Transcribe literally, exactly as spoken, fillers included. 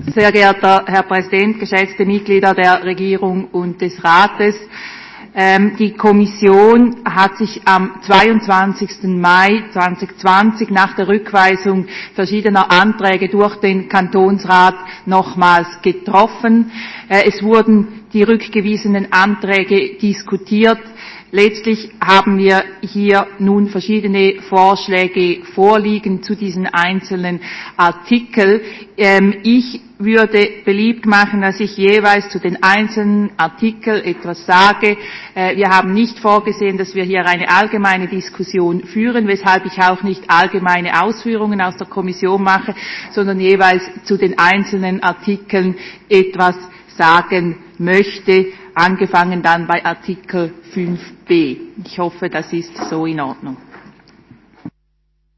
Sehr geehrter Herr Präsident, geschätzte Mitglieder der Regierung und des Rates! Die Kommission hat sich am zweiundzwanzigsten Mai zweitausendzwanzig nach der Rückweisung verschiedener Anträge durch den Kantonsrat nochmals getroffen. Es wurden die rückgewiesenen Anträge diskutiert. Letztlich haben wir hier nun verschiedene Vorschläge vorliegen zu diesen einzelnen Artikeln. Ich würde beliebt machen, dass ich jeweils zu den einzelnen Artikeln etwas sage. Wir haben nicht vorgesehen, dass wir hier eine allgemeine Diskussion führen, weshalb ich auch nicht allgemeine Ausführungen aus der Kommission mache, sondern jeweils zu den einzelnen Artikeln etwas sagen möchte, angefangen dann bei Artikel fünf b. Ich hoffe, das ist so in Ordnung.